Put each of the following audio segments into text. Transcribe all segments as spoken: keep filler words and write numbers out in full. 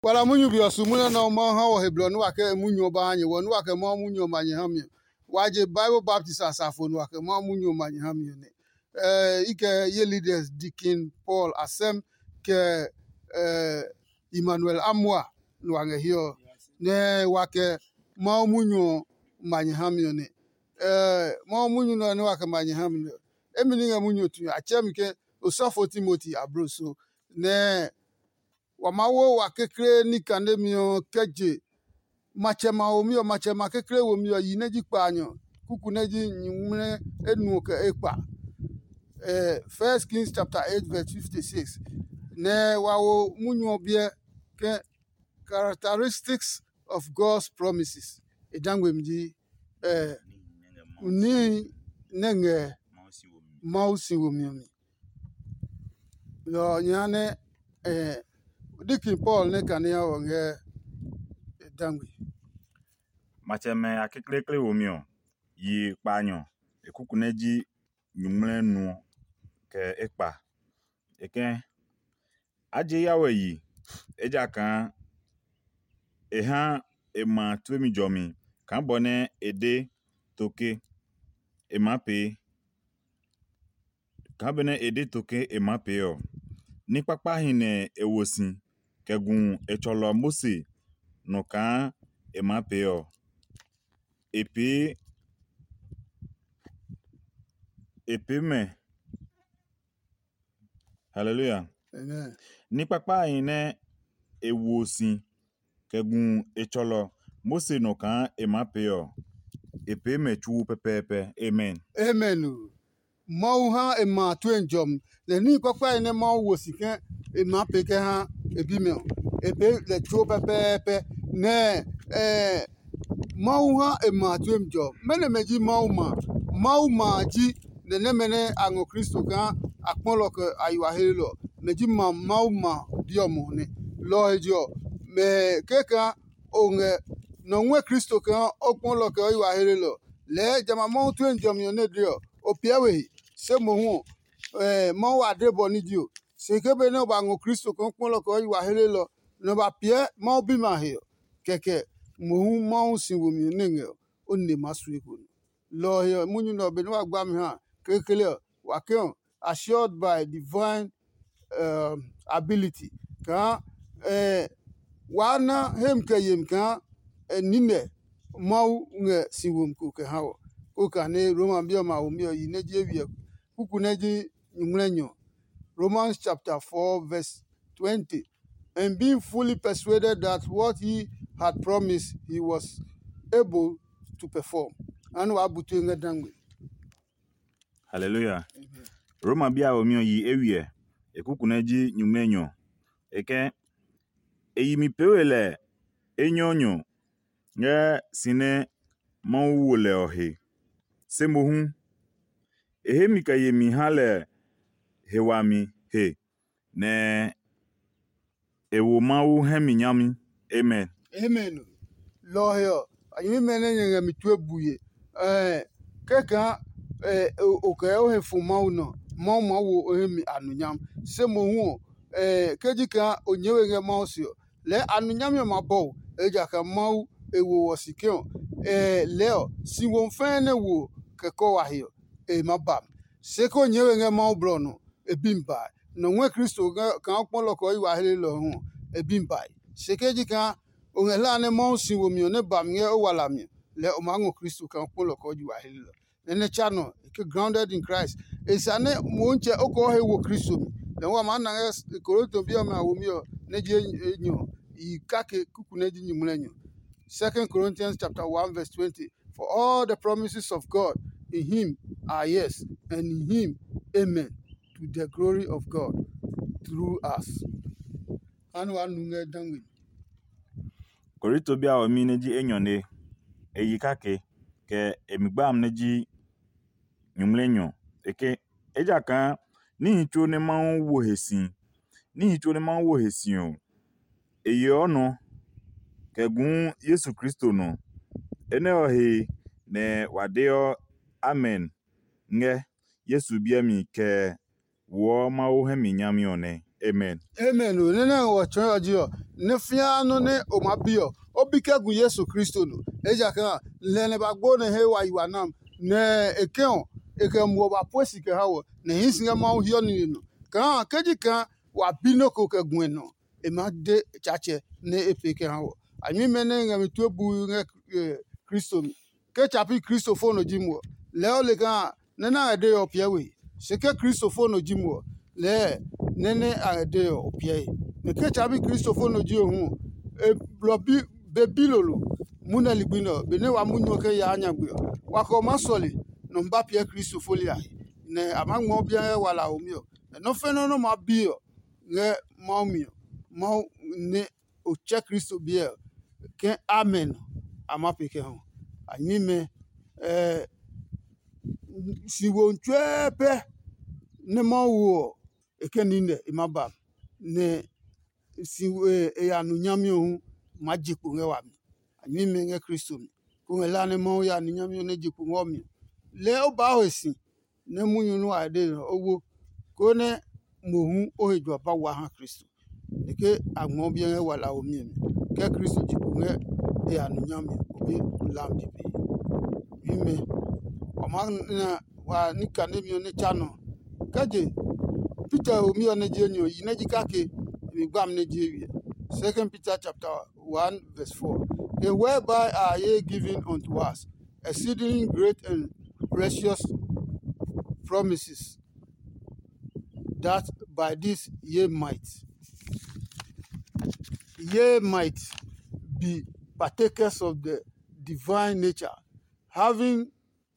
Wala munyu bi osumuna na ma ha wo heblo no ake munyu ba anye wo no ake ma munyu ma nye hamye. Waje Bible Baptist asafo no ake ma munyu ma nye hamye ne. Eh ike ye leaders Deacon Paul Asem ke eh Emmanuel Amwa no ange hiyo ne wake ma munyu ma nye hamye ne. Eh ma munyu no ne wake ma nye hamye. Emini nga munyu tu achem ke Osafo Timothy Abroso ne wamawo wa kekre ni kande mio keje machema o mio machema kekre wo mio yineji kpanyo kuku neji nyumne enu ke ekpa eh First Kings chapter eight verse fifty-six ne wawo munyo bie ke characteristics of God's promises edangwe mji eh ni nenge mausi wo mio mi lo nyane eh Deacon Paul ne kania wonge dangwi. Macheme akekrekle womio yi kpanyo ekukuneji nyumle nu ke ekpa eke aje yawe yi eja kan eha ema twemi jomi kan bone ede toke emape kan bone ede toke emape yo ni papa hine ewosin kegun echolo Mose no kan emape yo epe epe me hallelujah Amen. ni papa hine ewosin kegun echolo Mose no kan emape yo epe me chu pepepe amen. Amen. Mau ha ema twenjom le ni papa ne mau wosike ema peke ha ebime ebe le tro pepepe ne eh mau ha ema twenjom mene meji mau ma mau ma ji ne ne mene ango Kristo kan akpolo ke aywa helo meji ma mau ma diomo ne lo ejo me keka onge no nwe Kristo kan okpolo ke aywa helo le jama mau twenjom yo ne dio opiawe se mo hu eh mo wa debo ni dio se kebe no ba ngo Kristo kon pon lo ko yi wa hele lo no ba pie mo bi ma he keke mo hu mo sin wo mi ne nge o ne masu eko lo he munyu no be no agba mi ha kekele wa ke assured by divine um, ability ka eh wana hem ke yem ka nine mo nge sin wo ko ke ha o ka ne Roman bi ma o mi yi ne je wi Kukuneji Nyumlenyo, Romans chapter four, verse twenty. And being fully persuaded that what he had promised, he was able to perform. And wa butenga dangwe. Hallelujah. Amen. Roma bia omio yi ewie ekukuneji nyumlenyo eke eyimi pewele enyonyo nge sine mawule ohe semohu ehemi ka yemi hale hewami he ne ewo mawu hemi nyami amen. Amen. Lawyer, ayimi mene nyenge mitwebuye. Eh keka eh okay o he fuma no mo mo wo hemi anunyam semohu eh kejika onyewe nge mausio le anunyam yo mabo eja ka mau ewo wosikio eh leo si won fene wo keko wa hiyo e mabam seko nyewe nge mau blono e bimba no nwe Kristo kan okpolo ko iwa hele lo hu e bimba sekeji kan onhela ne mau si wo mi ne bam nge o wala mi le o mango Kristo kan okpolo ko iwa hele lo ne chano ke grounded in Christ esane mo nche oko he wo Kristo mi le wa ma na Korinto bia ma wo mi o ne je nyo i kake kuku ne ji nyumlenyo. Second Corinthians chapter one verse twenty. For all the promises of God in him are yes, and in him amen, to the glory of God through us. Anu anu dangwe. Korito bia omi neji enyone eyikake ke emigbam neji nyumlenyo eke eja kan ni hicho ne ma wo hesin ni hicho ne ma wo hesin o eye ono kegun Yesu Kristo no ene ohe ne wadeo amen nge Yesu bia mi ke wo ma wo hemi nyami one amen. Amen. O nene wo chon ojo ne fia no ne o ma bio obi ka gu Yesu Kristo no eja kan le ne ba go ne he wa yiwa nam ne ekon eke mo ba posi ke hawo ne hinsinga ma hio ni no kan keji kan wa bino ko ke gun no e ma de chache ne epeke hawo ami mene nga mi to bu nge Kristo ke chapi Kristo fo no jimo le o le kan ne na de o piewe se ke Kristo fo no jimo le nene ade opie ne ke chabi Christopher no ji ohun e blobi bebilolo muna ligbino be ne wa munyo ke ya anya gbe wa ko ma soli no mba pie Christopher lia ne amagmo bia wala omio no fe no no ma bio ne ma omio ma ne o che Christo bia ke amen ama peke ho ani me eh si won twepe ne ma wo ekeninde imaba ne si e ya nu nyame ohun majiku nge wa mi ani me nge Kristo mi ko nge la ne mo ya nu nyame ne jiku ngo mi le o ba o si ne munyu nu ade owo ko ne mohun o hejo ba wa han Kristo de ke agbon bi nge wala o mi mi ke Kristo jiku nge e ya nu nyame obi la mi bi mi me o ma na wa ni kanemi ne chano kaje Peter omi oneje nyo yineji kake mi gbam neje wi. Second Peter chapter one verse four. And whereby are ye given unto us exceeding great and precious promises, that by this ye might ye might be partakers of the divine nature, having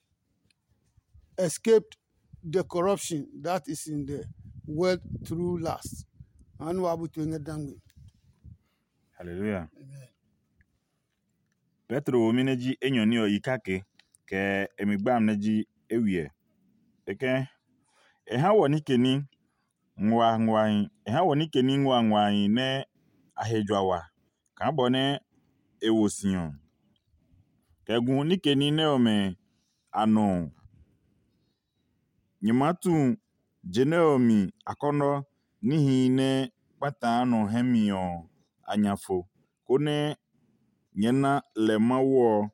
escaped the corruption that is in the world through lust. Anu abu tuenge dangwe. Hallelujah. Amen. Petro omineji enyoni o yikake ke emigbam neji ewie. Eke eha woni keni nwa nwa eha woni keni nwa nwa ne ahedwawa kan bone ewosion. Kegun ni keni ne ome ano nyimatu jeneomi akono nihi ne patano hemio anyafo kone nyena lemawo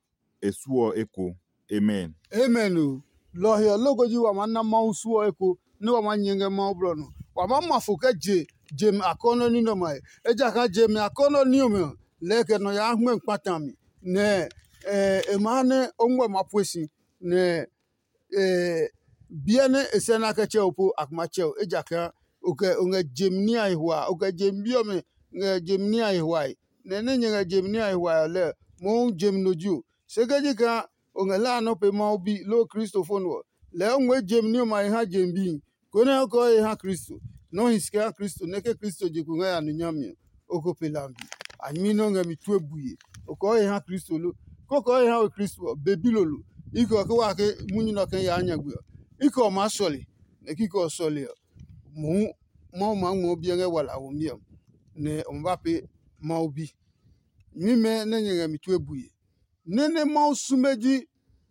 esuo eko. Amen. Amen. o. Lohia logoji wa manna mausuo eko ne wa manyenge maubro no. Wa mama fuke je jem akono ni no mai. Eja ka jem akono ni o leke no ya hwe patami ne eh emane onwe mapwesi ne eh biene esena ka cheopo akmacheo ejaka oke onge jemni aihwa oke jembio me nge jemni aihwa ne ne nge jemni aihwa le mo jemnoju segeji ka onge la no pe ma obi lo Christopher no le onwe jemni ma ha jembi kone ko ha Kristo no hiska Kristo ne ke Kristo jiku nga anu nyame oko pelambi anyi no nge mitwe buye oko ha Kristo lo koko ha Kristo bebilolo iko ko wa ke munyi no ke ya anyagwe iko ma soli ne kiko soli mu mo ma mo bi nge wala wo mi ne Mbappe ma obi mi me ne nge mitwe buye ne ne ma sumeji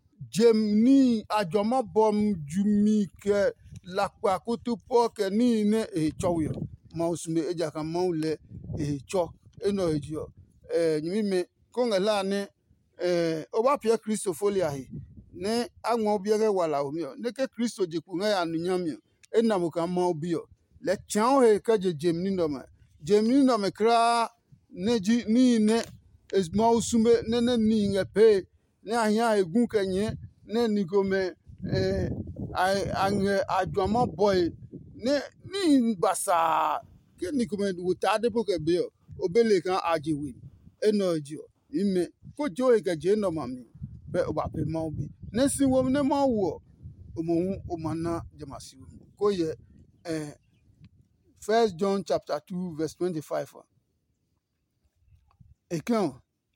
jemni ajomo bom jumi ke lakwa kutu po ke ni ne e chowo ma usume eja kan ma ule e cho eno ejo eh mi me ko nge la ne eh oba pie Kristo folia hi ne anwo biere wala omi ne ke Kristo jiku nga ya nunyam enna mo kan ma obi o le chan he ka je jemni no ma jemni no me kra ne ji ni ne es ma usume ne ne ni nge pe ne ahia egun kenye ne ni go me eh ai ange adwama boy ne ni basa ke ni ko me wutade po ke be obele kan ajiwi eno jo ime ko jo e ke je no mami be oba pe ma obi ne si wo ne ma wo omo o mana jamasi wo ko ye eh First John chapter two verse twenty-five ekan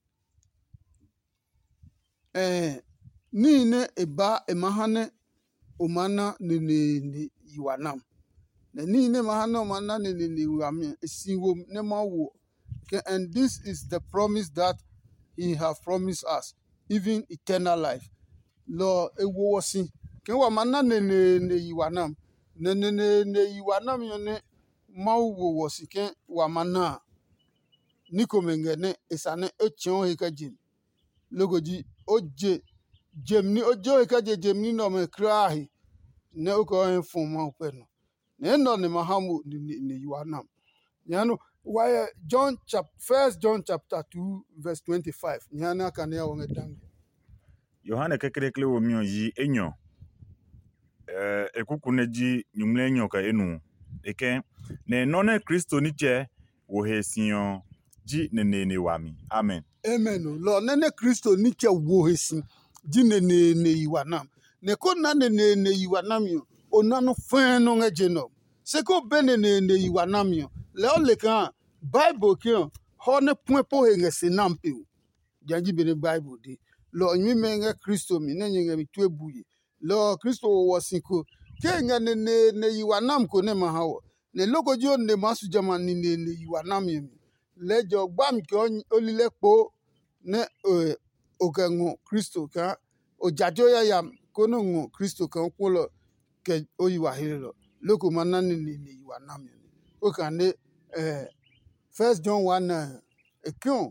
eh ni ne eba emahane omana ne ne ne yiwanam ne ni ne mahane omana ne ne ne yiwame si wo ne ma wo and this is the promise that he have promised us, even eternal life. Lo ewo wosi ke wa mana ne ne ne yiwanam ne ne ne ne yiwanam yo ne mau wo wosike wa mana niko mengene isane echon hekajim logoji oje jemni ojo hekaje jemni no me krahi ne uko en fuma upeno ne no ne mahamu ni ni yuanam nyano why John chap first John chapter two verse twenty-five nyana kanea wonge dange Yohane kekerekle wo mio yi enyo eh ekuku neji nyumle enyo ka enu eke ne none Kristo niche wo hesion ji nenene wami amen amen lo nene Kristo niche wo hesin ji nenene yiwanam ne ko na nenene yiwanam yo onano fen no ngeje no se ko benenene yiwanam yo le o le kan Bible ki ho ne point po he ngese nampe janji bene Bible de lo nyi menge Kristo mi ne nyenge mi tuebuye lo Kristo wo sinko ke nga ne ne ne yiwanam ko ne mahawo ne loko jo ne masu jama ni ne ne yiwanam mi le jo gbam ki olile po ne o ka ngo Kristo ka o jajo ya yam ko no ngo Kristo ka ko lo ke o yiwa hele lo loko manani ne ne yiwanam mi o ka ne eh First John one nine ekon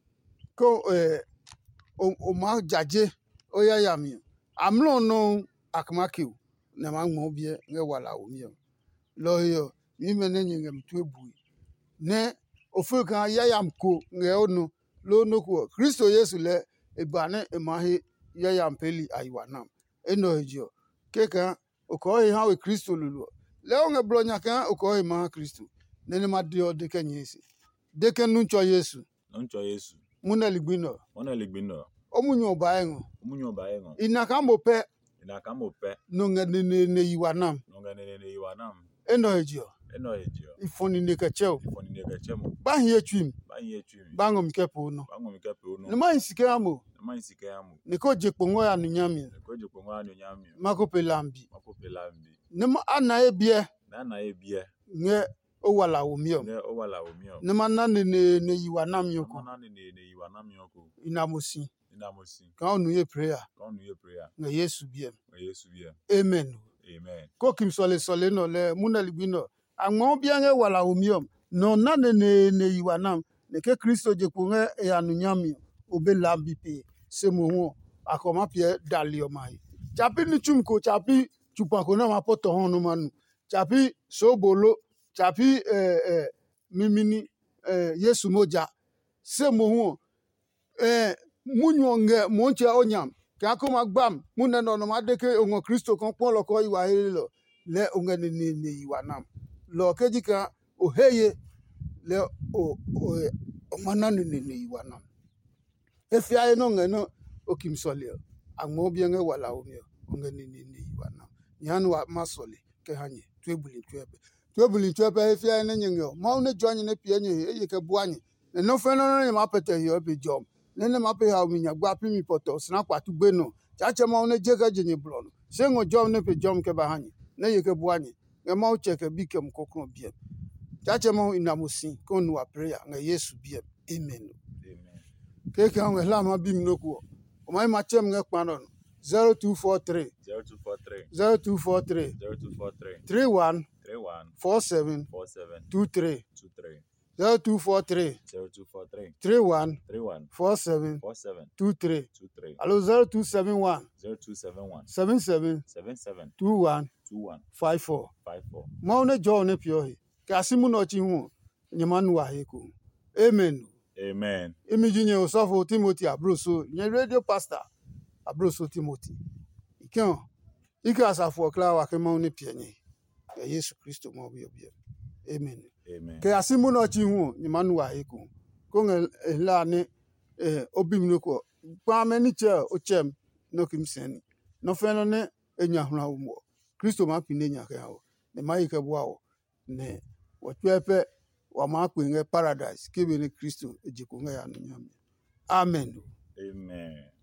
ko eh o o ma jaje o ya ya mi amlo no akmakiu na ma ngmo bie nge wala o mi lo yo mi mene nyenge mtu ebu ne ofu kan ya ya mko nge onu lo no ko Kristo Yesu le ebane emahi ya ya mpeli ayiwa nam eno ejo keka o ko he ha we Kristo lulu le o nge blonya kan o ko he ma Kristo ne ne ma dio de kenyesi de ken ncho Yesu ncho Yesu muna ligbino ona ligbino omunyo ba engo omunyo ba engo ina kan mo pe ina kan mo pe no nge ne ne ne yiwa nam no nge ne ne yiwa nam eno ejo eno ejo ifoni ne ka cheo ifoni ne ka chemo ba hie twim ba hie twim ba ngom kepo no ba ngom kepo no ne ma nsike amo ne ma nsike amo ne ko je pongo ya no nyame ne ko je pongo ya no nyame mako pelambi mako pelambi ne ma ana ebie na na ebie nge o wala o mio ne o wala o mio ne ma na ne ne ne yiwa nam yoko na ne ne yiwa nam yoko ina mosi ina mosi kan onu ye prayer kan onu ye prayer nge Yesu biem nge Yesu biem amen amen ko kim sole sole no le muna ligbino anwo bia nge wala o mio no na ne ne ne yiwa nam ne ke Kristo je ku nge e anu nyame obe lambi pe se mo ho akoma pie dalio mai chapi ni chumko chapi chupa ko na mapoto hono manu chapi sobolo chapi eh eh mimini eh Yesu moja se mo ho eh munyonge monche onyam ka ko magbam munne no no madeke ongo Kristo kon pon lo ko iwa hele le onge ni ni ni iwa nam lo kejika o heye le o o manani ni ni iwa nam efia no nge no okimsole anwo bi nge wala o mi onge ni ni ni iwa nam nyanu wa masole ke hanye twebuli twebe twebuli twebe efia ne nyenge ma ne jonye ne pie nye eye ke buanye ne no fe no ne ma pete yo be jom ne ne ma pe ha mi nya gba pi mi poto sna kwatu gbe no chache ma ne jega jenye blono se ngo jom ne pe jom ke ba hanye ne ye ke buanye nge ma o cheke bi ke mkokro bie chache ma inamusi ko nu wa prayer nge Yesu bie amen amen ke ke nge la ma bi mi nokuo o mai ma chem nge kpano zero two four three zero two four three zero two four three zero two four three three one three one four seven four seven two three two three zero two four three zero two four three three one three one four seven four seven two three two three allo zero two seven one zero two seven one seven seven seven seven two one two one five four five four ma one jo ne pio he ka simu no chi hu nyamanu wa he ko amen amen imijinye osofo Timothy abroso nye radio pastor abroso Timothy ikan ika asafo kla wa ke ma one pie nye ya Yesu Kristo mo bi obi amen amen ke asimu no chi hu nyamanu wa he ko ko nge la ne eh obim no ko pa me ni che o chem no kim seni no fe no ne enya hura wo mo Kristo ma pin enya ke hawo ne mai ke bua wo ne wo twepe wa ma pe nge paradise ke be ni Kristo ejiko nge ya no nyame amen amen